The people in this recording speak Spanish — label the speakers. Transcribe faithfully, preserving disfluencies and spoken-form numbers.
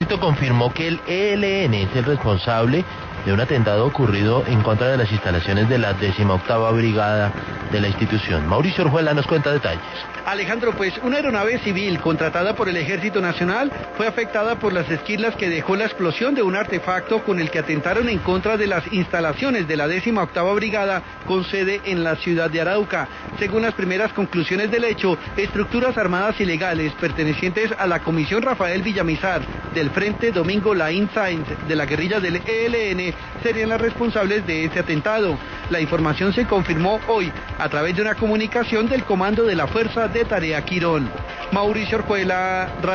Speaker 1: Confirmó que el E L N es el responsable de un atentado ocurrido en contra de las instalaciones de la décima octava Brigada de la institución. Mauricio Orjuela nos cuenta detalles.
Speaker 2: Alejandro, pues una aeronave civil contratada por el Ejército Nacional fue afectada por las esquirlas que dejó la explosión de un artefacto con el que atentaron en contra de las instalaciones de la décima octava Brigada con sede en la ciudad de Arauca. Según las primeras conclusiones del hecho, estructuras armadas ilegales pertenecientes a la Comisión Rafael Villamizar del Frente Domingo Laín Sáenz de la guerrilla del E L N serían las responsables de ese atentado. La información se confirmó hoy a través de una comunicación del Comando de la Fuerza de Tarea Quirón. Mauricio Orjuela,